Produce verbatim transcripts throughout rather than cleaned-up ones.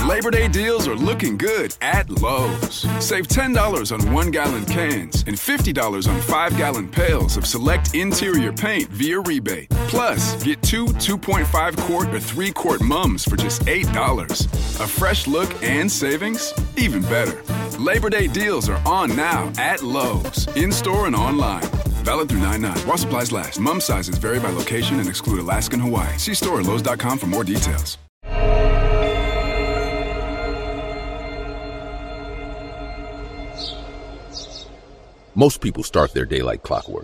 Labor Day deals are looking good at Lowe's. Save ten dollars on one-gallon cans and fifty dollars on five-gallon pails of select interior paint via rebate. Plus, get two two point five quart or three quart mums for just eight dollars. A fresh look and savings? Even better. Labor Day deals are on now at Lowe's, in-store and online. Valid through nine nine. While supplies last. Mum sizes vary by location and exclude Alaska and Hawaii. See store at lowes dot com for more details. Most people start their day like clockwork.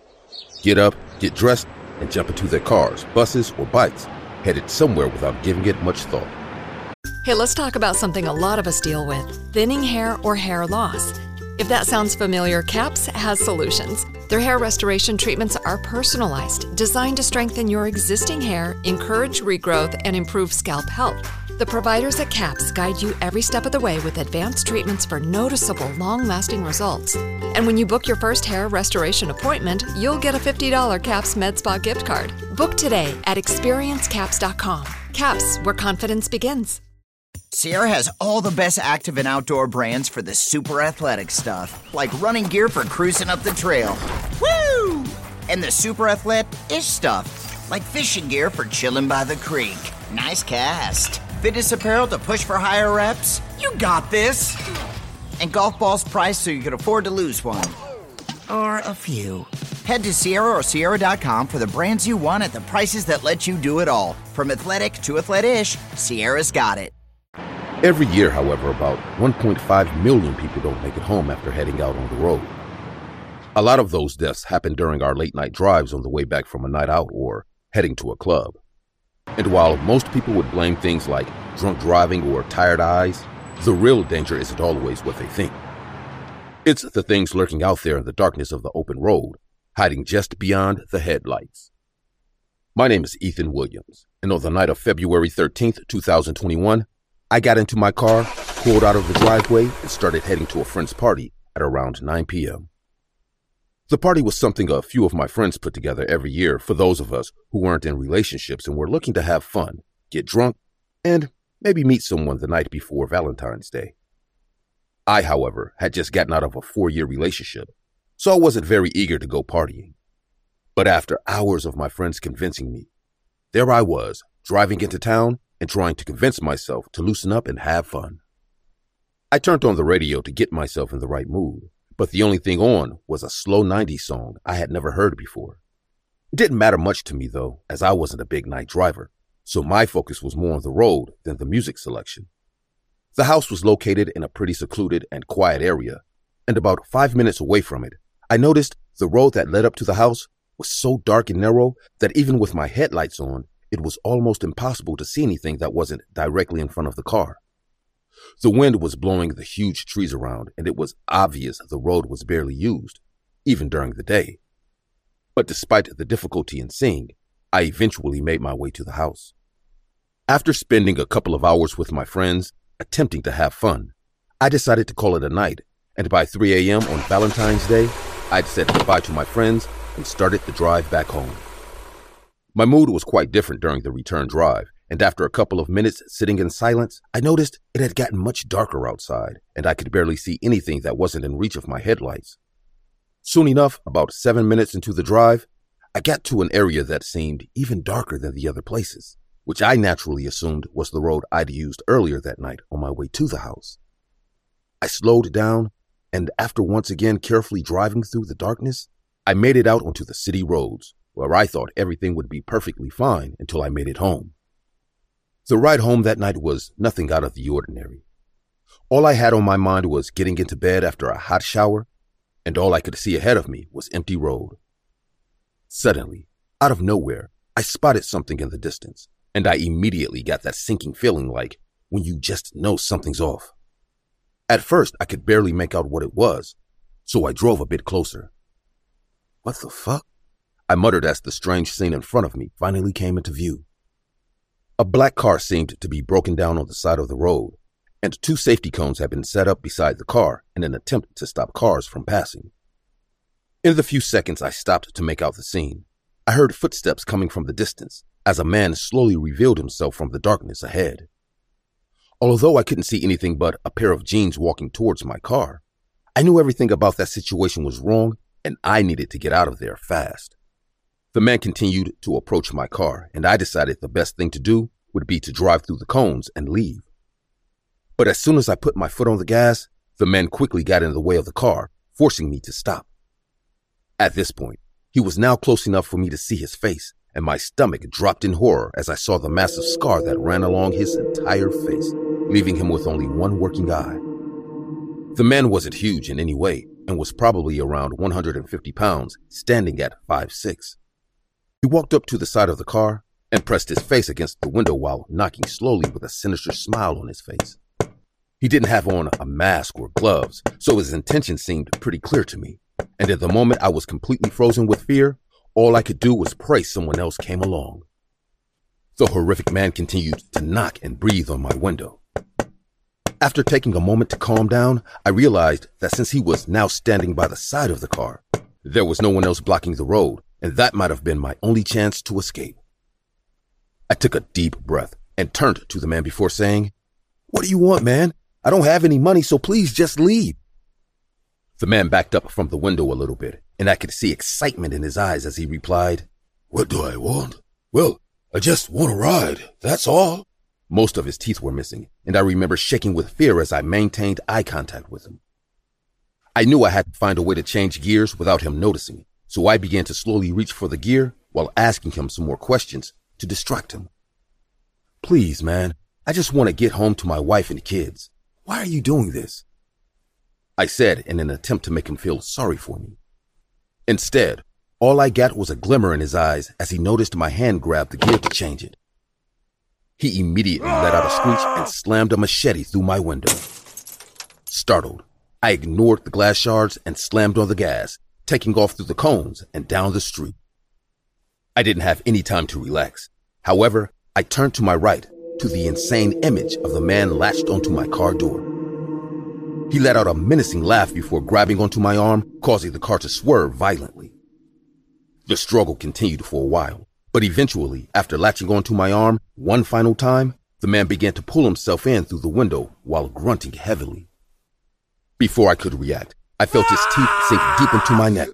Get up, get dressed, and jump into their cars, buses, or bikes, headed somewhere without giving it much thought. Hey, let's talk about something a lot of us deal with, thinning hair or hair loss. If that sounds familiar, CAPS has solutions. Their hair restoration treatments are personalized, designed to strengthen your existing hair, encourage regrowth, and improve scalp health. The providers at CAPS guide you every step of the way with advanced treatments for noticeable, long-lasting results. And when you book your first hair restoration appointment, you'll get a fifty dollars CAPS Med Spa gift card. Book today at experience caps dot com. CAPS, where confidence begins. Sierra has all the best active and outdoor brands for the super athletic stuff, like running gear for cruising up the trail. Woo! And the super athletic-ish stuff, like fishing gear for chilling by the creek. Nice cast. Fitness apparel to push for higher reps. You got this. And golf balls priced so you can afford to lose one. Or a few. Head to Sierra or Sierra dot com for the brands you want at the prices that let you do it all. From athletic to athletic-ish, Sierra's got it. Every year, however, about one point five million people don't make it home after heading out on the road. A lot of those deaths happen during our late-night drives on the way back from a night out or heading to a club. And while most people would blame things like drunk driving or tired eyes, the real danger isn't always what they think. It's the things lurking out there in the darkness of the open road, hiding just beyond the headlights. My name is Ethan Williams, and on the night of February thirteenth, twenty twenty-one, I got into my car, pulled out of the driveway, and started heading to a friend's party at around nine p.m. The party was something a few of my friends put together every year for those of us who weren't in relationships and were looking to have fun, get drunk, and maybe meet someone the night before Valentine's Day. I, however, had just gotten out of a four-year relationship, so I wasn't very eager to go partying. But after hours of my friends convincing me, there I was, driving into town and trying to convince myself to loosen up and have fun. I turned on the radio to get myself in the right mood, but the only thing on was a slow nineties song I had never heard before. It didn't matter much to me, though, as I wasn't a big night driver, so my focus was more on the road than the music selection. The house was located in a pretty secluded and quiet area, and about five minutes away from it, I noticed the road that led up to the house was so dark and narrow that even with my headlights on, it was almost impossible to see anything that wasn't directly in front of the car. The wind was blowing the huge trees around, and it was obvious the road was barely used, even during the day. But despite the difficulty in seeing, I eventually made my way to the house. After spending a couple of hours with my friends, attempting to have fun, I decided to call it a night, and by three a.m. on Valentine's Day, I'd said goodbye to my friends and started the drive back home. My mood was quite different during the return drive, and after a couple of minutes sitting in silence, I noticed it had gotten much darker outside, and I could barely see anything that wasn't in reach of my headlights. Soon enough, about seven minutes into the drive, I got to an area that seemed even darker than the other places, which I naturally assumed was the road I'd used earlier that night on my way to the house. I slowed down, and after once again carefully driving through the darkness, I made it out onto the city roads, where I thought everything would be perfectly fine until I made it home. The ride home that night was nothing out of the ordinary. All I had on my mind was getting into bed after a hot shower, and all I could see ahead of me was empty road. Suddenly, out of nowhere, I spotted something in the distance, and I immediately got that sinking feeling like when you just know something's off. At first, I could barely make out what it was, so I drove a bit closer. What the fuck? I muttered as the strange scene in front of me finally came into view. A black car seemed to be broken down on the side of the road, and two safety cones had been set up beside the car in an attempt to stop cars from passing. In the few seconds I stopped to make out the scene, I heard footsteps coming from the distance as a man slowly revealed himself from the darkness ahead. Although I couldn't see anything but a pair of jeans walking towards my car, I knew everything about that situation was wrong and I needed to get out of there fast. The man continued to approach my car, and I decided the best thing to do would be to drive through the cones and leave. But as soon as I put my foot on the gas, the man quickly got in the way of the car, forcing me to stop. At this point, he was now close enough for me to see his face, and my stomach dropped in horror as I saw the massive scar that ran along his entire face, leaving him with only one working eye. The man wasn't huge in any way and was probably around one hundred fifty pounds, standing at five foot six. He walked up to the side of the car and pressed his face against the window while knocking slowly with a sinister smile on his face. He didn't have on a mask or gloves, so his intention seemed pretty clear to me, and at the moment I was completely frozen with fear. All I could do was pray someone else came along. The horrific man continued to knock and breathe on my window. After taking a moment to calm down, I realized that since he was now standing by the side of the car, there was no one else blocking the road, and that might have been my only chance to escape. I took a deep breath and turned to the man before saying, "What do you want, man? I don't have any money, so please just leave." The man backed up from the window a little bit, and I could see excitement in his eyes as he replied, "What do I want? Well, I just want a ride, that's all." Most of his teeth were missing, and I remember shaking with fear as I maintained eye contact with him. I knew I had to find a way to change gears without him noticing, so I began to slowly reach for the gear while asking him some more questions to distract him. "Please, man, I just want to get home to my wife and kids. Why are you doing this?" I said in an attempt to make him feel sorry for me. Instead, all I got was a glimmer in his eyes as he noticed my hand grab the gear to change it. He immediately let out a screech and slammed a machete through my window. Startled, I ignored the glass shards and slammed on the gas, taking off through the cones and down the street. I didn't have any time to relax. However, I turned to my right to the insane image of the man latched onto my car door. He let out a menacing laugh before grabbing onto my arm, causing the car to swerve violently. The struggle continued for a while, but eventually, after latching onto my arm one final time, the man began to pull himself in through the window while grunting heavily. Before I could react, I felt his teeth sink deep into my neck.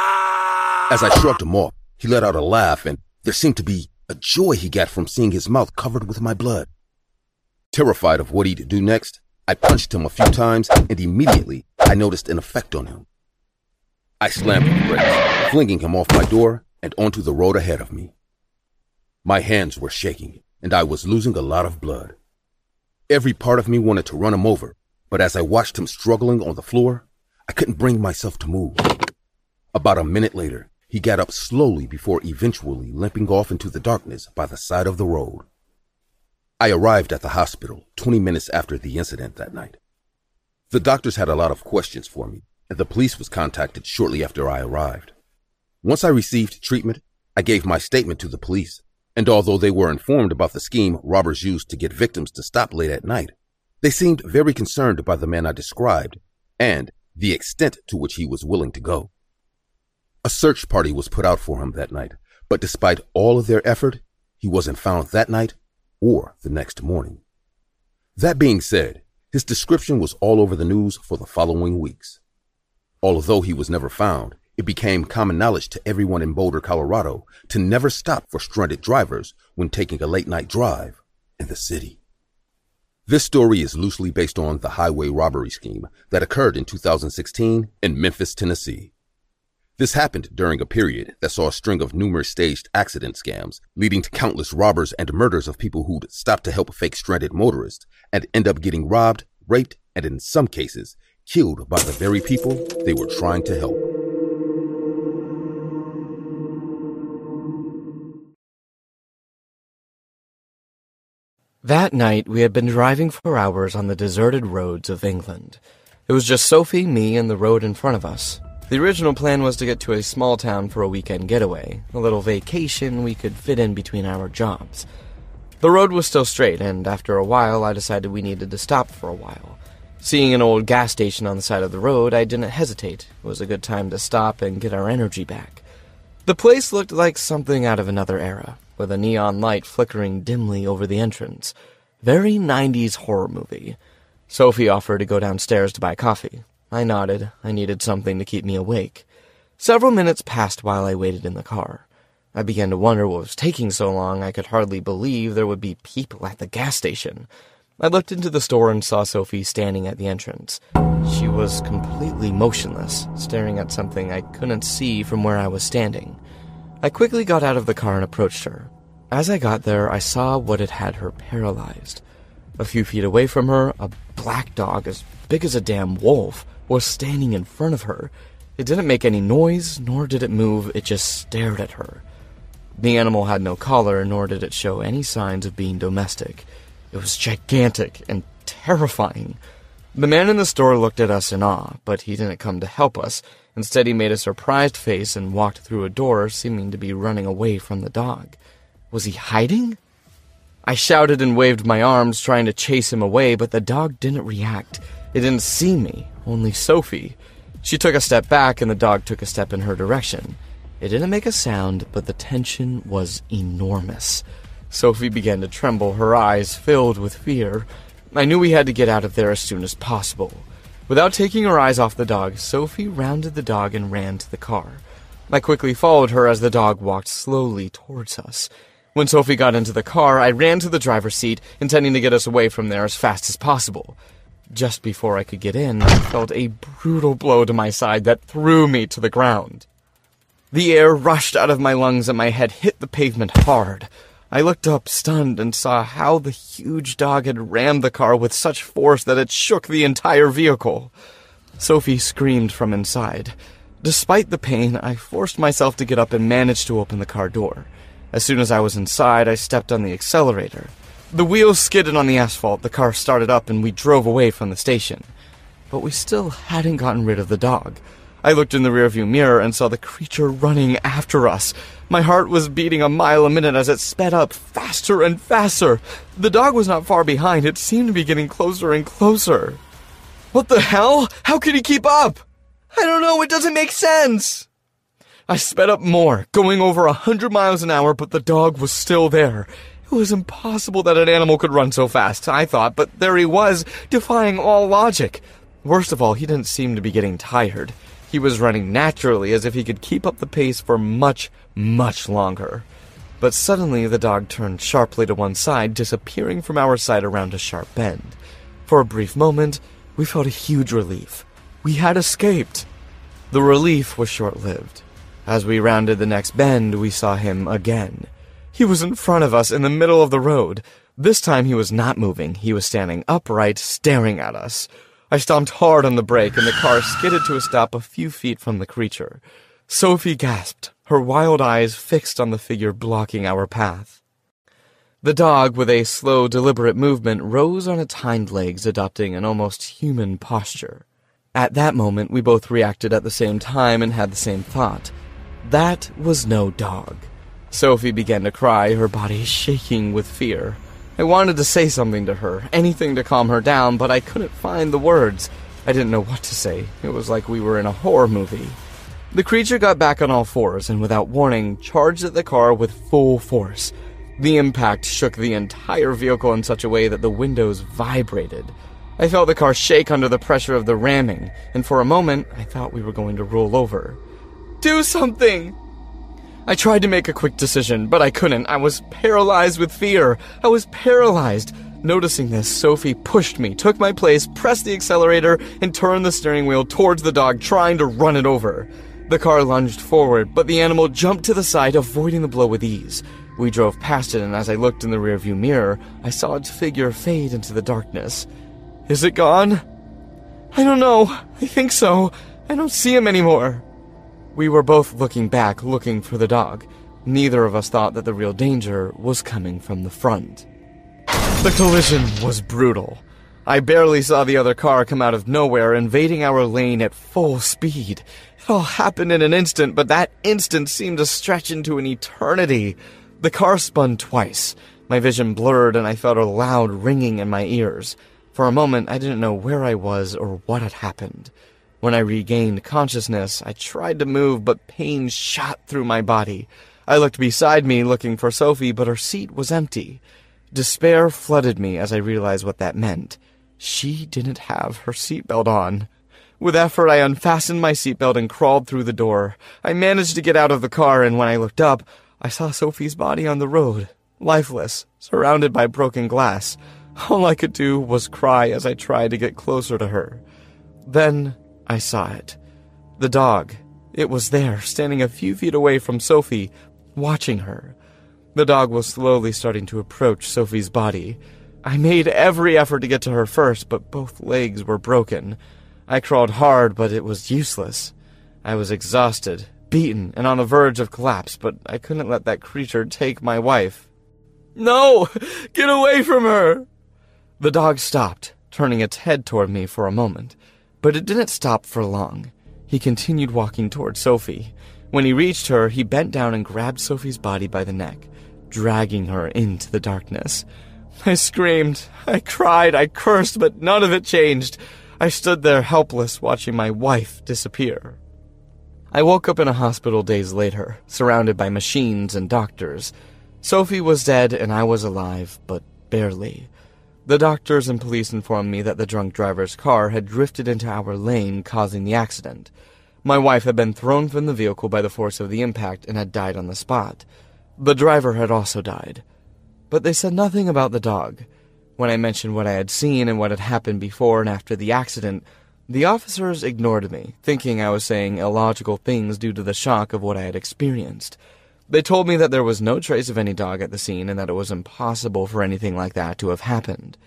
As I shrugged him off, he let out a laugh, and there seemed to be a joy he got from seeing his mouth covered with my blood. Terrified of what he'd do next, I punched him a few times, and immediately I noticed an effect on him. I slammed the brakes, flinging him off my door and onto the road ahead of me. My hands were shaking, and I was losing a lot of blood. Every part of me wanted to run him over, but as I watched him struggling on the floor, I couldn't bring myself to move. About a minute later, he got up slowly before eventually limping off into the darkness by the side of the road. I arrived at the hospital twenty minutes after the incident that night. The doctors had a lot of questions for me, and the police was contacted shortly after I arrived. Once I received treatment, I gave my statement to the police, and although they were informed about the scheme robbers used to get victims to stop late at night, they seemed very concerned by the man I described and the extent to which he was willing to go. A search party was put out for him that night, but despite all of their effort, he wasn't found that night or the next morning. That being said, his description was all over the news for the following weeks. Although he was never found, it became common knowledge to everyone in Boulder, Colorado, to never stop for stranded drivers when taking a late-night drive in the city. This story is loosely based on the highway robbery scheme that occurred in two thousand sixteen in Memphis, Tennessee. This happened during a period that saw a string of numerous staged accident scams, leading to countless robbers and murders of people who'd stopped to help fake stranded motorists and end up getting robbed, raped, and in some cases, killed by the very people they were trying to help. That night, we had been driving for hours on the deserted roads of England. It was just Sophie, me, and the road in front of us. The original plan was to get to a small town for a weekend getaway, a little vacation we could fit in between our jobs. The road was still straight, and after a while, I decided we needed to stop for a while. Seeing an old gas station on the side of the road, I didn't hesitate. It was a good time to stop and get our energy back. The place looked like something out of another era, with a neon light flickering dimly over the entrance. Very nineties horror movie. Sophie offered to go downstairs to buy coffee. I nodded. I needed something to keep me awake. Several minutes passed while I waited in the car. I began to wonder what was taking so long. I could hardly believe there would be people at the gas station. I looked into the store and saw Sophie standing at the entrance. She was completely motionless, staring at something I couldn't see from where I was standing. I quickly got out of the car and approached her. As I got there, I saw what had had her paralyzed. A few feet away from her, a black dog as big as a damn wolf was standing in front of her. It didn't make any noise, nor did it move, it just stared at her. The animal had no collar, nor did it show any signs of being domestic. It was gigantic and terrifying. The man in the store looked at us in awe, but he didn't come to help us. Instead, he made a surprised face and walked through a door, seeming to be running away from the dog. Was he hiding? I shouted and waved my arms, trying to chase him away, but the dog didn't react. It didn't see me, only Sophie. She took a step back, and the dog took a step in her direction. It didn't make a sound, but the tension was enormous. Sophie began to tremble, her eyes filled with fear. I knew we had to get out of there as soon as possible. Without taking her eyes off the dog, Sophie rounded the dog and ran to the car. I quickly followed her as the dog walked slowly towards us. When Sophie got into the car, I ran to the driver's seat, intending to get us away from there as fast as possible. Just before I could get in, I felt a brutal blow to my side that threw me to the ground. The air rushed out of my lungs and my head hit the pavement hard. I looked up, stunned, and saw how the huge dog had rammed the car with such force that it shook the entire vehicle. Sophie screamed from inside. Despite the pain, I forced myself to get up and managed to open the car door. As soon as I was inside, I stepped on the accelerator. The wheels skidded on the asphalt, the car started up, and we drove away from the station. But we still hadn't gotten rid of the dog. I looked in the rearview mirror and saw the creature running after us. My heart was beating a mile a minute as it sped up faster and faster. The dog was not far behind. It seemed to be getting closer and closer. What the hell? How could he keep up? I don't know. It doesn't make sense. I sped up more, going over a hundred miles an hour, but the dog was still there. It was impossible that an animal could run so fast, I thought, but there he was, defying all logic. Worst of all, he didn't seem to be getting tired. He was running naturally, as if he could keep up the pace for much, much longer. But suddenly the dog turned sharply to one side, disappearing from our sight around a sharp bend. For a brief moment, we felt a huge relief. We had escaped. The relief was short-lived. As we rounded the next bend, we saw him again. He was in front of us in the middle of the road. This time he was not moving. He was standing upright, staring at us. I stomped hard on the brake, and the car skidded to a stop a few feet from the creature. Sophie gasped, her wild eyes fixed on the figure blocking our path. The dog, with a slow, deliberate movement, rose on its hind legs, adopting an almost human posture. At that moment, we both reacted at the same time and had the same thought. That was no dog. Sophie began to cry, her body shaking with fear. I wanted to say something to her, anything to calm her down, but I couldn't find the words. I didn't know what to say. It was like we were in a horror movie. The creature got back on all fours and, without warning, charged at the car with full force. The impact shook the entire vehicle in such a way that the windows vibrated. I felt the car shake under the pressure of the ramming, and for a moment, I thought we were going to roll over. Do something! I tried to make a quick decision, but I couldn't. I was paralyzed with fear. I was paralyzed. Noticing this, Sophie pushed me, took my place, pressed the accelerator, and turned the steering wheel towards the dog, trying to run it over. The car lunged forward, but the animal jumped to the side, avoiding the blow with ease. We drove past it, and as I looked in the rearview mirror, I saw its figure fade into the darkness. Is it gone? I don't know. I think so. I don't see him anymore. We were both looking back, looking for the dog. Neither of us thought that the real danger was coming from the front. The collision was brutal. I barely saw the other car come out of nowhere, invading our lane at full speed. It all happened in an instant, but that instant seemed to stretch into an eternity. The car spun twice. My vision blurred, and I felt a loud ringing in my ears. For a moment, I didn't know where I was or what had happened. When I regained consciousness, I tried to move, but pain shot through my body. I looked beside me, looking for Sophie, but her seat was empty. Despair flooded me as I realized what that meant. She didn't have her seatbelt on. With effort, I unfastened my seatbelt and crawled through the door. I managed to get out of the car, and when I looked up, I saw Sophie's body on the road, lifeless, surrounded by broken glass. All I could do was cry as I tried to get closer to her. Then I saw it. The dog. It was there, standing a few feet away from Sophie, watching her. The dog was slowly starting to approach Sophie's body. I made every effort to get to her first, but both legs were broken. I crawled hard, but it was useless. I was exhausted, beaten, and on the verge of collapse, but I couldn't let that creature take my wife. No! Get away from her! The dog stopped, turning its head toward me for a moment, but it didn't stop for long. He continued walking toward Sophie. When he reached her, he bent down and grabbed Sophie's body by the neck, dragging her into the darkness. I screamed, I cried, I cursed, but none of it changed. I stood there helpless, watching my wife disappear. I woke up in a hospital days later, surrounded by machines and doctors. Sophie was dead and I was alive, but barely. The doctors and police informed me that the drunk driver's car had drifted into our lane, causing the accident. My wife had been thrown from the vehicle by the force of the impact and had died on the spot. The driver had also died. But they said nothing about the dog. When I mentioned what I had seen and what had happened before and after the accident, the officers ignored me, thinking I was saying illogical things due to the shock of what I had experienced. They told me that there was no trace of any dog at the scene and that it was impossible for anything like that to have happened.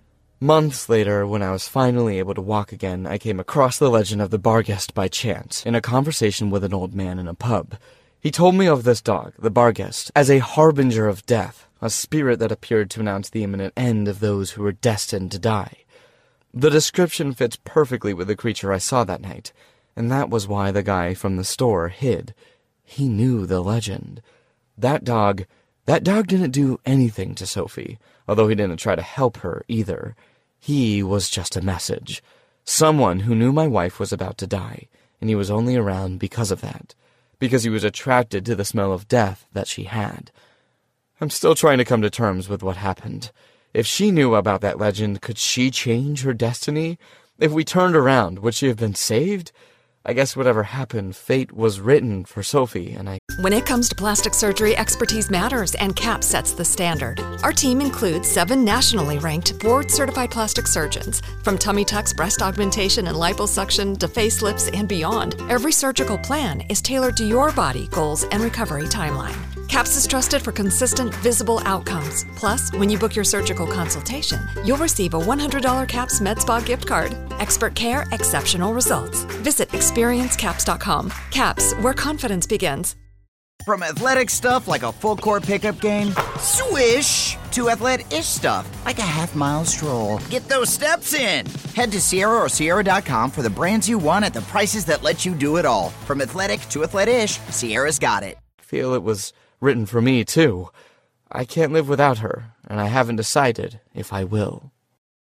Months later, when I was finally able to walk again, I came across the legend of the Barghest by chance in a conversation with an old man in a pub. He told me of this dog, the Barghest, as a harbinger of death, a spirit that appeared to announce the imminent end of those who were destined to die. The description fits perfectly with the creature I saw that night, and that was why the guy from the store hid. He knew the legend. That dog, that dog didn't do anything to Sophie, although he didn't try to help her either. He was just a message. Someone who knew my wife was about to die, and he was only around because of that, because he was attracted to the smell of death that she had. I'm still trying to come to terms with what happened. If she knew about that legend, could she change her destiny? If we turned around, would she have been saved? I guess whatever happened, fate was written for Sophie, and I... When it comes to plastic surgery, expertise matters, and CAP sets the standard. Our team includes seven nationally ranked, board-certified plastic surgeons. From tummy tucks, breast augmentation, and liposuction to facelifts and beyond, every surgical plan is tailored to your body, goals, and recovery timeline. CAPS is trusted for consistent, visible outcomes. Plus, when you book your surgical consultation, you'll receive a one hundred dollars CAPS MedSpa gift card. Expert care, exceptional results. Visit experience caps dot com. CAPS, where confidence begins. From athletic stuff like a full-court pickup game, swish, to athletic-ish stuff like a half-mile stroll. Get those steps in. Head to Sierra or Sierra dot com for the brands you want at the prices that let you do it all. From athletic to athletic-ish, Sierra's got it. I feel it was written for me, too. I can't live without her, and I haven't decided if I will.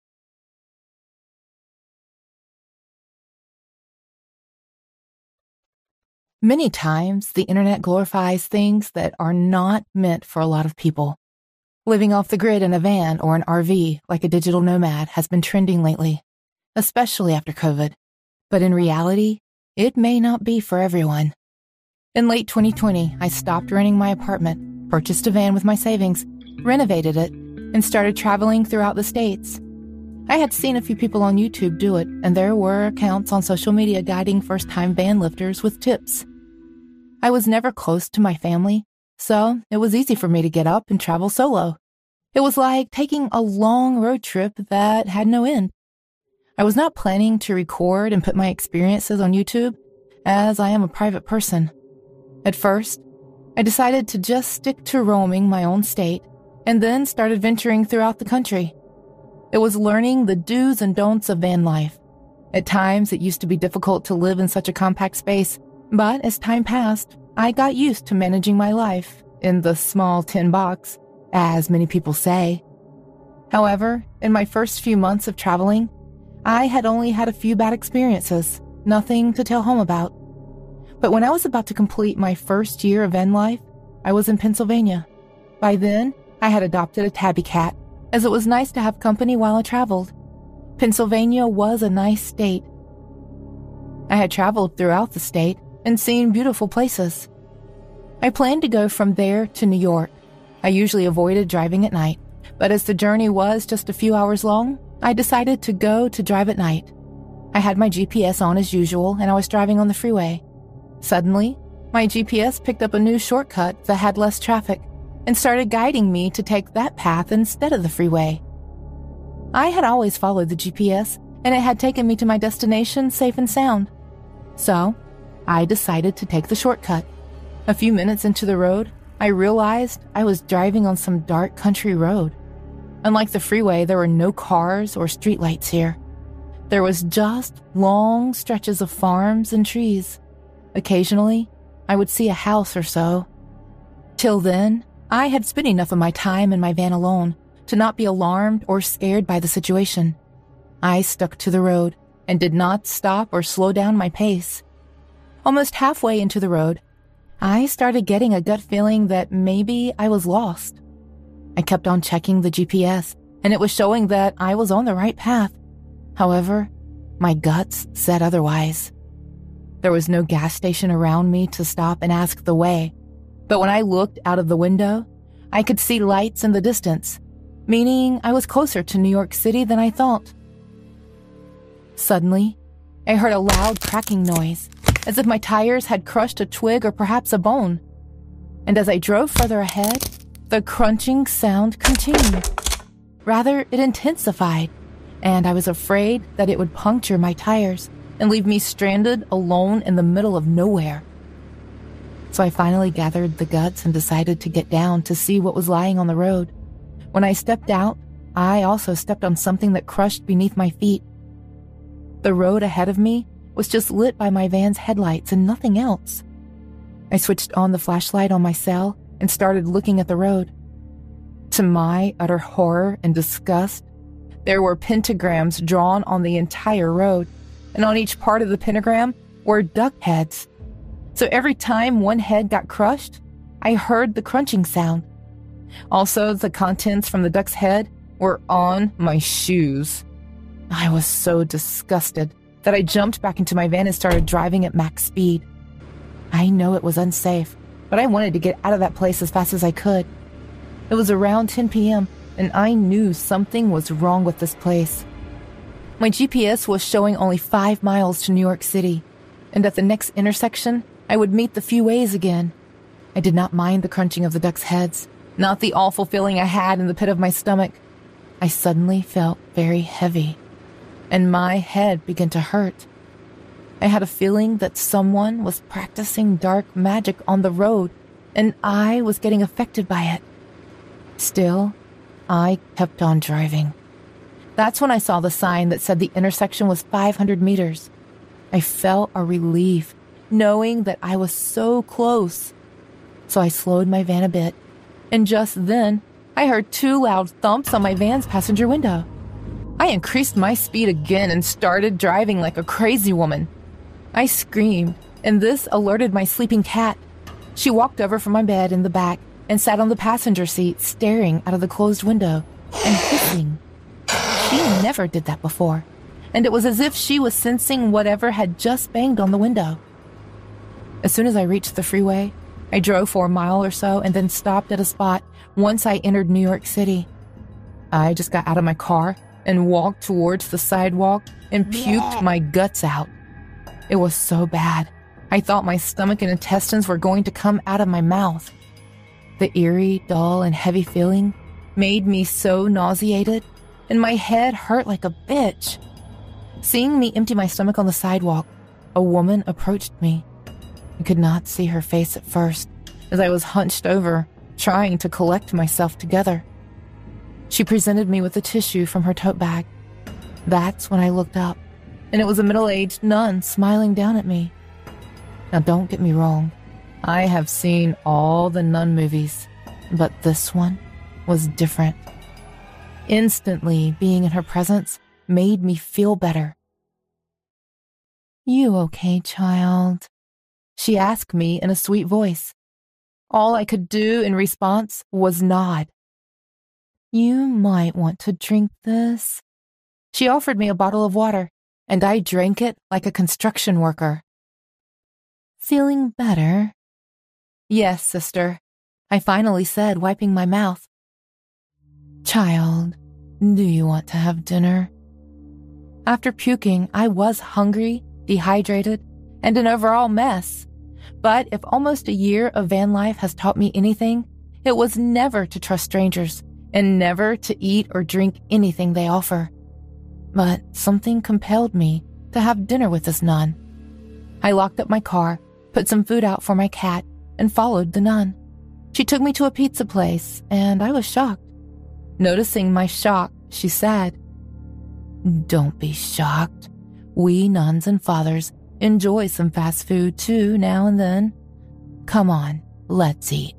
Many times, the internet glorifies things that are not meant for a lot of people. Living off the grid in a van or an R V like a digital nomad has been trending lately, especially after COVID. But in reality, it may not be for everyone. In late twenty twenty, I stopped renting my apartment, purchased a van with my savings, renovated it, and started traveling throughout the States. I had seen a few people on YouTube do it, and there were accounts on social media guiding first-time van lifters with tips. I was never close to my family, so it was easy for me to get up and travel solo. It was like taking a long road trip that had no end. I was not planning to record and put my experiences on YouTube, as I am a private person. At first, I decided to just stick to roaming my own state, and then started venturing throughout the country. It was learning the do's and don'ts of van life. At times, it used to be difficult to live in such a compact space, but as time passed, I got used to managing my life in the small tin box, as many people say. However, in my first few months of traveling, I had only had a few bad experiences, nothing to tell home about. But when I was about to complete my first year of van life, I was in Pennsylvania. By then, I had adopted a tabby cat, as it was nice to have company while I traveled. Pennsylvania was a nice state. I had traveled throughout the state and seen beautiful places. I planned to go from there to New York. I usually avoided driving at night, but as the journey was just a few hours long, I decided to go to drive at night. I had my G P S on as usual, and I was driving on the freeway. Suddenly, my G P S picked up a new shortcut that had less traffic and started guiding me to take that path instead of the freeway. I had always followed the G P S, and it had taken me to my destination safe and sound. So, I decided to take the shortcut. A few minutes into the road, I realized I was driving on some dark country road. Unlike the freeway, there were no cars or streetlights here. There was just long stretches of farms and trees. Occasionally, I would see a house or so. Till then, I had spent enough of my time in my van alone to not be alarmed or scared by the situation. I stuck to the road and did not stop or slow down my pace. Almost halfway into the road, I started getting a gut feeling that maybe I was lost. I kept on checking the G P S, and it was showing that I was on the right path. However, my guts said otherwise. There was no gas station around me to stop and ask the way, but when I looked out of the window, I could see lights in the distance, meaning I was closer to New York City than I thought. Suddenly, I heard a loud cracking noise, as if my tires had crushed a twig or perhaps a bone. And as I drove further ahead, the crunching sound continued. Rather, it intensified, and I was afraid that it would puncture my tires and leave me stranded alone in the middle of nowhere. So I finally gathered the guts and decided to get down to see what was lying on the road. When I stepped out, I also stepped on something that crushed beneath my feet. The road ahead of me was just lit by my van's headlights and nothing else. I switched on the flashlight on my cell and started looking at the road. To my utter horror and disgust, there were pentagrams drawn on the entire road, and on each part of the pentagram were duck heads. So every time one head got crushed, I heard the crunching sound. Also, the contents from the duck's head were on my shoes. I was so disgusted that I jumped back into my van and started driving at max speed. I know it was unsafe, but I wanted to get out of that place as fast as I could. It was around ten p.m., and I knew something was wrong with this place. My G P S was showing only five miles to New York City, and at the next intersection, I would meet the few ways again. I did not mind the crunching of the ducks' heads, not the awful feeling I had in the pit of my stomach. I suddenly felt very heavy, and my head began to hurt. I had a feeling that someone was practicing dark magic on the road, and I was getting affected by it. Still, I kept on driving. That's when I saw the sign that said the intersection was five hundred meters. I felt a relief, knowing that I was so close. So I slowed my van a bit, and just then, I heard two loud thumps on my van's passenger window. I increased my speed again and started driving like a crazy woman. I screamed, and this alerted my sleeping cat. She walked over from my bed in the back and sat on the passenger seat, staring out of the closed window and hissing. She never did that before, and it was as if she was sensing whatever had just banged on the window. As soon as I reached the freeway, I drove for a mile or so and then stopped at a spot once I entered New York City. I just got out of my car and walked towards the sidewalk and puked my guts out. It was so bad. I thought my stomach and intestines were going to come out of my mouth. The eerie, dull, and heavy feeling made me so nauseated, and my head hurt like a bitch. Seeing me empty my stomach on the sidewalk, a woman approached me. I could not see her face at first, as I was hunched over, trying to collect myself together. She presented me with a tissue from her tote bag. That's when I looked up, and it was a middle-aged nun smiling down at me. Now, don't get me wrong. I have seen all the nun movies, but this one was different. Instantly, being in her presence made me feel better. "You okay, child?" she asked me in a sweet voice. All I could do in response was nod. "You might want to drink this." She offered me a bottle of water, and I drank it like a construction worker. "Feeling better?" "Yes, sister," I finally said, wiping my mouth. "Child, do you want to have dinner?" After puking, I was hungry, dehydrated, and an overall mess. But if almost a year of van life has taught me anything, it was never to trust strangers and never to eat or drink anything they offer. But something compelled me to have dinner with this nun. I locked up my car, put some food out for my cat, and followed the nun. She took me to a pizza place, and I was shocked. Noticing my shock, she said, "Don't be shocked. We nuns and fathers enjoy some fast food too now and then. Come on, let's eat."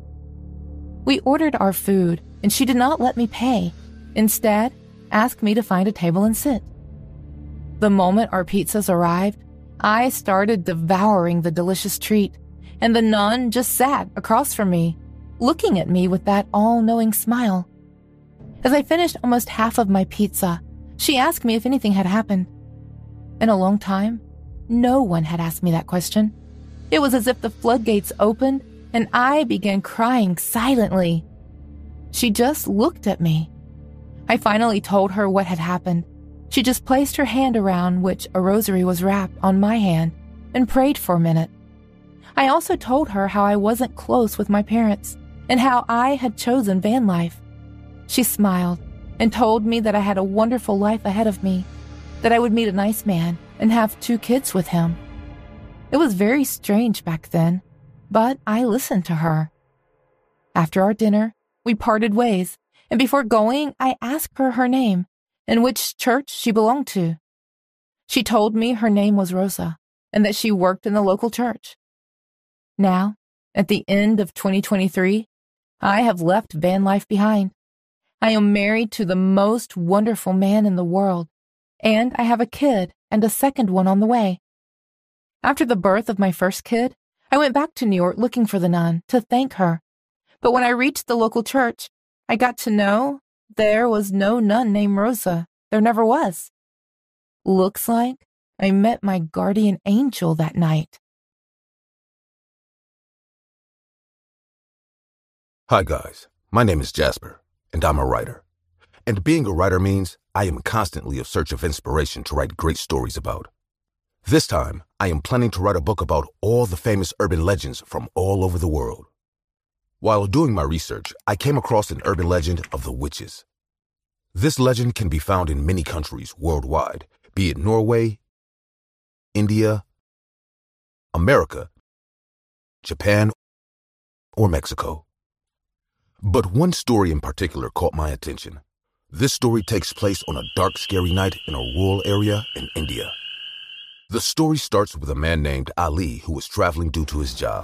We ordered our food, and she did not let me pay. Instead, asked me to find a table and sit. The moment our pizzas arrived, I started devouring the delicious treat, and the nun just sat across from me, looking at me with that all-knowing smile. As I finished almost half of my pizza, she asked me if anything had happened. In a long time, no one had asked me that question. It was as if the floodgates opened and I began crying silently. She just looked at me. I finally told her what had happened. She just placed her hand around which a rosary was wrapped on my hand and prayed for a minute. I also told her how I wasn't close with my parents and how I had chosen van life. She smiled and told me that I had a wonderful life ahead of me, that I would meet a nice man and have two kids with him. It was very strange back then, but I listened to her. After our dinner, we parted ways, and before going, I asked her her name and which church she belonged to. She told me her name was Rosa and that she worked in the local church. Now, at the end of twenty twenty-three, I have left van life behind. I am married to the most wonderful man in the world, and I have a kid and a second one on the way. After the birth of my first kid, I went back to New York looking for the nun to thank her. But when I reached the local church, I got to know there was no nun named Rosa. There never was. Looks like I met my guardian angel that night. Hi guys, my name is Jasper, and I'm a writer. And being a writer means I am constantly in search of inspiration to write great stories about. This time, I am planning to write a book about all the famous urban legends from all over the world. While doing my research, I came across an urban legend of the witches. This legend can be found in many countries worldwide, be it Norway, India, America, Japan, or Mexico. But one story in particular caught my attention. This story takes place on a dark, scary night in a rural area in India. The story starts with a man named Ali who was traveling due to his job.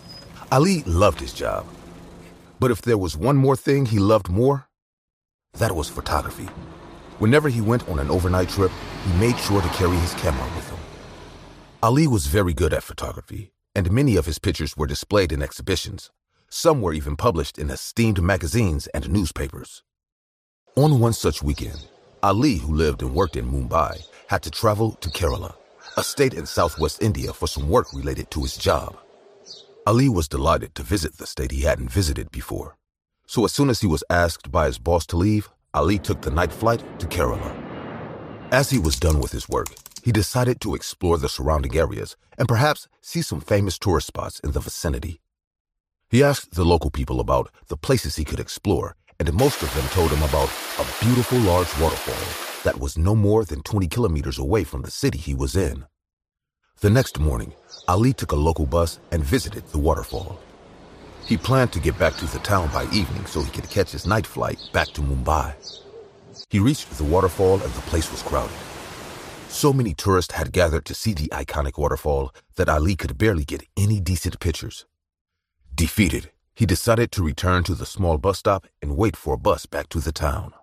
Ali loved his job. But if there was one more thing he loved more, that was photography. Whenever he went on an overnight trip, he made sure to carry his camera with him. Ali was very good at photography, and many of his pictures were displayed in exhibitions. Some were even published in esteemed magazines and newspapers. On one such weekend, Ali, who lived and worked in Mumbai, had to travel to Kerala, a state in southwest India, for some work related to his job. Ali was delighted to visit the state he hadn't visited before. So as soon as he was asked by his boss to leave, Ali took the night flight to Kerala. As he was done with his work, he decided to explore the surrounding areas and perhaps see some famous tourist spots in the vicinity. He asked the local people about the places he could explore, and most of them told him about a beautiful large waterfall that was no more than twenty kilometers away from the city he was in. The next morning, Ali took a local bus and visited the waterfall. He planned to get back to the town by evening so he could catch his night flight back to Mumbai. He reached the waterfall and the place was crowded. So many tourists had gathered to see the iconic waterfall that Ali could barely get any decent pictures. Defeated, he decided to return to the small bus stop and wait for a bus back to the town.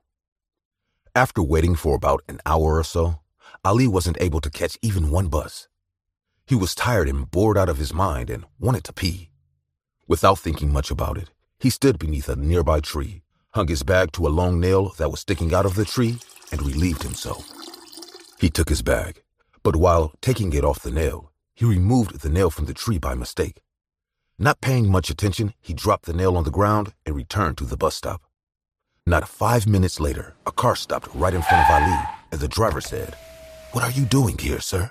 After waiting for about an hour or so, Ali wasn't able to catch even one bus. He was tired and bored out of his mind and wanted to pee. Without thinking much about it, he stood beneath a nearby tree, hung his bag to a long nail that was sticking out of the tree, and relieved himself. He took his bag, but while taking it off the nail, he removed the nail from the tree by mistake. Not paying much attention, he dropped the nail on the ground and returned to the bus stop. Not five minutes later, a car stopped right in front of Ali, and the driver said, "What are you doing here, sir?"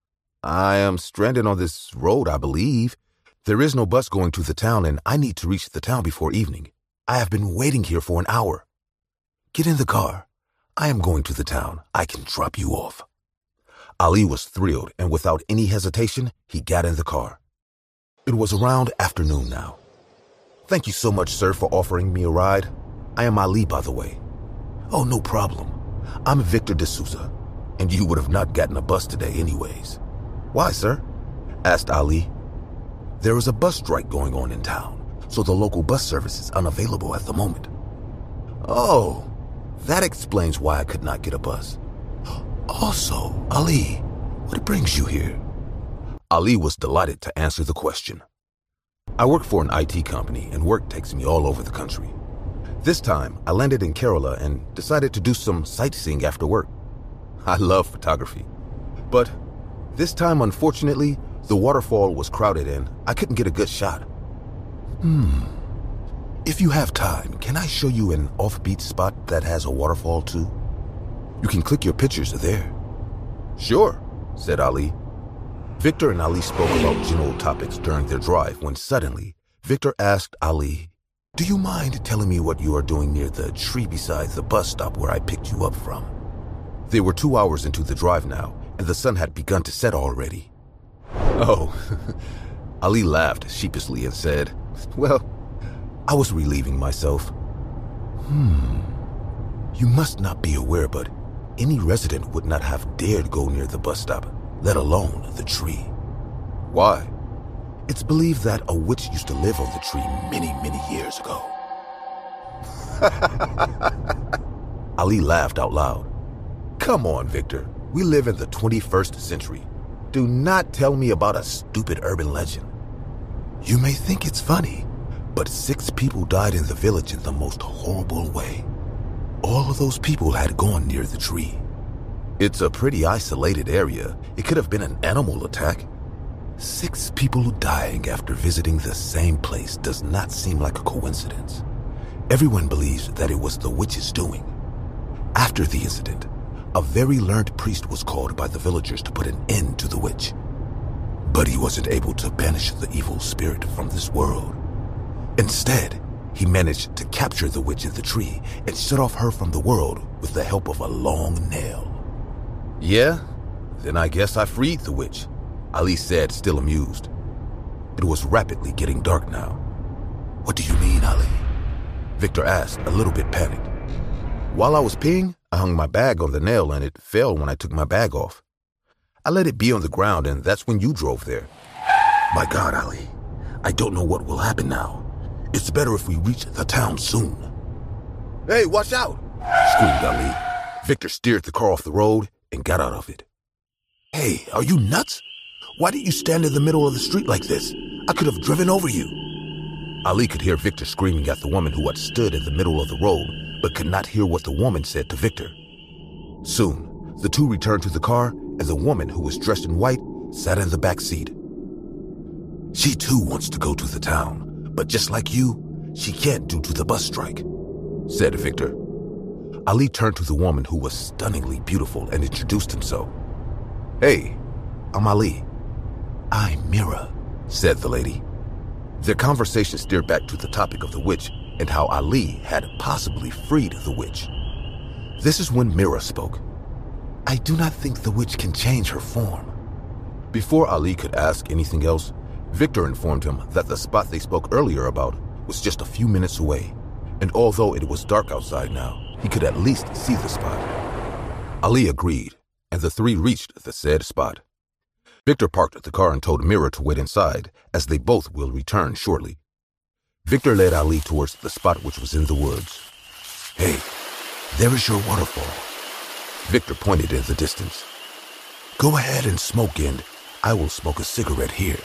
"I am stranded on this road, I believe. There is no bus going to the town, and I need to reach the town before evening. I have been waiting here for an hour." "Get in the car. I am going to the town. I can drop you off." Ali was thrilled, and without any hesitation, he got in the car. It was around afternoon now. "Thank you so much, sir, for offering me a ride. I am Ali, by the way." "Oh, no problem. I'm Victor D'Souza, and you would have not gotten a bus today anyways." "Why, sir?" asked Ali. "There is a bus strike going on in town, so the local bus service is unavailable at the moment." "Oh, that explains why I could not get a bus. Also, Ali, what brings you here?" Ali was delighted to answer the question. "I work for an I T company, and work takes me all over the country. This time, I landed in Kerala and decided to do some sightseeing after work. I love photography. But this time, unfortunately, the waterfall was crowded and I couldn't get a good shot." Hmm. "If you have time, can I show you an offbeat spot that has a waterfall too? You can click your pictures there." "Sure," said Ali. Victor and Ali spoke about general topics during their drive when suddenly, Victor asked Ali, "Do you mind telling me what you are doing near the tree beside the bus stop where I picked you up from?" They were two hours into the drive now, and the sun had begun to set already. "Oh," Ali laughed sheepishly and said, "Well, I was relieving myself." Hmm. "You must not be aware, but any resident would not have dared go near the bus stop, let alone the tree." "Why?" "It's believed that a witch used to live on the tree many, many years ago." Ali laughed out loud. "Come on, Victor. We live in the twenty-first century. Do not tell me about a stupid urban legend. You may think it's funny, but six people died in the village in the most horrible way. All of those people had gone near the tree. It's a pretty isolated area. It could have been an animal attack. Six people dying after visiting the same place does not seem like a coincidence. Everyone believes that it was the witch's doing. After the incident, a very learned priest was called by the villagers to put an end to the witch. But he wasn't able to banish the evil spirit from this world. Instead, he managed to capture the witch in the tree and shut off her from the world with the help of a long nail." "Yeah? Then I guess I freed the witch," Ali said, still amused. It was rapidly getting dark now. "What do you mean, Ali?" Victor asked, a little bit panicked. "While I was peeing, I hung my bag on the nail and it fell when I took my bag off. I let it be on the ground and that's when you drove there." "My God, Ali, I don't know what will happen now. It's better if we reach the town soon." "Hey, watch out!" screamed Ali. Victor steered the car off the road and got out of it. "Hey, are you nuts? Why did you stand in the middle of the street like this? I could have driven over you." Ali could hear Victor screaming at the woman who had stood in the middle of the road, but could not hear what the woman said to Victor. Soon, the two returned to the car, and the woman, who was dressed in white, sat in the back seat. "She too wants to go to the town, but just like you, she can't due to the bus strike," said Victor. Ali turned to the woman, who was stunningly beautiful, and introduced himself. "Hey, I'm Ali." "I'm Mira," said the lady. Their conversation steered back to the topic of the witch and how Ali had possibly freed the witch. This is when Mira spoke. "I do not think the witch can change her form." Before Ali could ask anything else, Victor informed him that the spot they spoke earlier about was just a few minutes away, and although it was dark outside now, he could at least see the spot. Ali agreed, and the three reached the said spot. Victor parked the car and told Mira to wait inside, as they both will return shortly. Victor led Ali towards the spot, which was in the woods. "Hey, there is your waterfall." Victor pointed in the distance. "Go ahead and smoke, and I will smoke a cigarette here."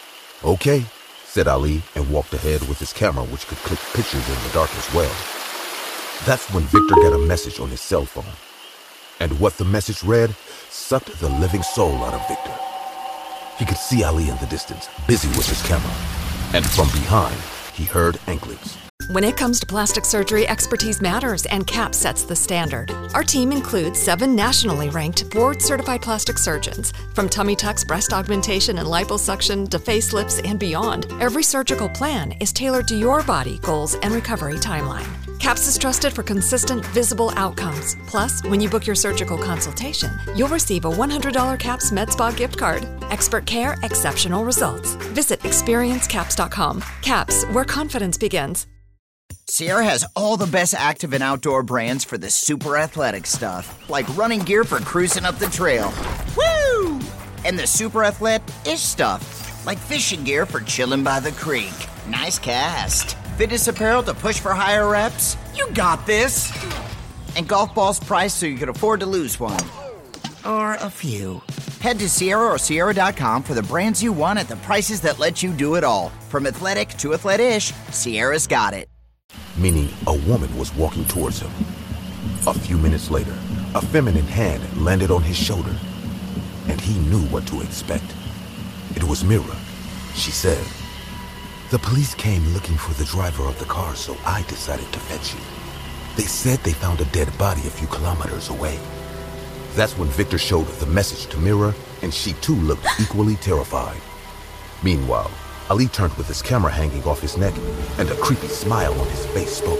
"Okay," said Ali, and walked ahead with his camera, which could click pictures in the dark as well. That's when Victor got a message on his cell phone. And what the message read sucked the living soul out of Victor. He could see Ali in the distance, busy with his camera. And from behind, he heard anklets. When it comes to plastic surgery, expertise matters, and CAPS sets the standard. Our team includes seven nationally ranked, board-certified plastic surgeons. From tummy tucks, breast augmentation, and liposuction to facelifts and beyond, every surgical plan is tailored to your body, goals, and recovery timeline. CAPS is trusted for consistent, visible outcomes. Plus, when you book your surgical consultation, you'll receive a one hundred dollars CAPS MedSpa gift card. Expert care, exceptional results. Visit experience caps dot com. CAPS, where confidence begins. Sierra has all the best active and outdoor brands for the super athletic stuff, like running gear for cruising up the trail. Woo! And the super athletic-ish stuff, like fishing gear for chilling by the creek. Nice cast. Fitness apparel to push for higher reps. You got this. And golf balls priced so you can afford to lose one. Or a few. Head to Sierra or Sierra dot com for the brands you want at the prices that let you do it all. From athletic to athletic-ish, Sierra's got it. Meaning a woman was walking towards him. A few minutes later, a feminine hand landed on his shoulder. And he knew what to expect. It was Mira. She said, "The police came looking for the driver of the car, so I decided to fetch you. They said they found a dead body a few kilometers away." That's when Victor showed the message to Mira, and she too looked equally terrified. Meanwhile, Ali turned with his camera hanging off his neck, and a creepy smile on his face spoke.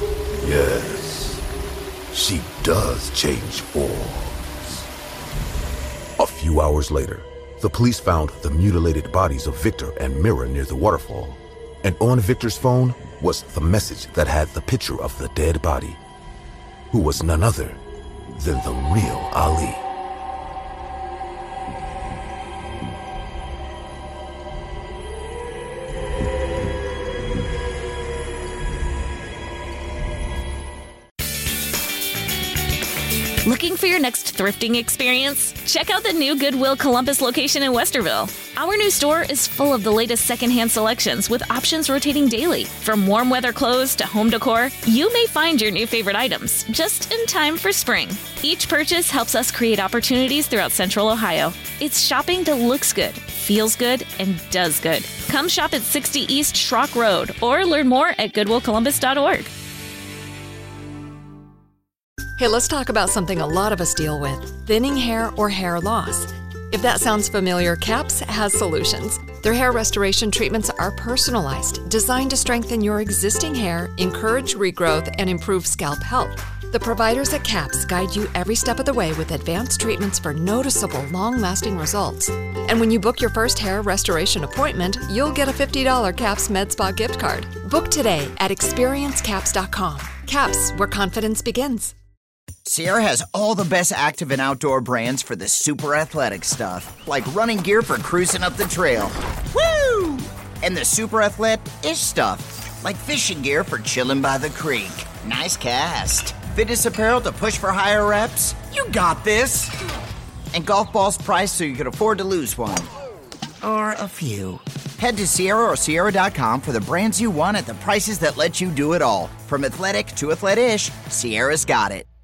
"Yes, she does change forms." A few hours later, the police found the mutilated bodies of Victor and Mira near the waterfall. And on Victor's phone was the message that had the picture of the dead body, who was none other than the real Ali. Looking for your next thrifting experience? Check out the new Goodwill Columbus location in Westerville. Our new store is full of the latest secondhand selections with options rotating daily. From warm weather clothes to home decor, you may find your new favorite items just in time for spring. Each purchase helps us create opportunities throughout Central Ohio. It's shopping that looks good, feels good, and does good. Come shop at sixty East Schrock Road or learn more at goodwill columbus dot org. Hey, let's talk about something a lot of us deal with, thinning hair or hair loss. If that sounds familiar, CAPS has solutions. Their hair restoration treatments are personalized, designed to strengthen your existing hair, encourage regrowth, and improve scalp health. The providers at CAPS guide you every step of the way with advanced treatments for noticeable, long-lasting results. And when you book your first hair restoration appointment, you'll get a fifty dollars CAPS MedSpa gift card. Book today at experience caps dot com. CAPS, where confidence begins. Sierra has all the best active and outdoor brands for the super athletic stuff, like running gear for cruising up the trail. Woo! And the super athletic-ish stuff, like fishing gear for chilling by the creek. Nice cast. Fitness apparel to push for higher reps. You got this. And golf balls priced so you can afford to lose one. Or a few. Head to Sierra or Sierra dot com for the brands you want at the prices that let you do it all. From athletic to athletic-ish, Sierra's got it.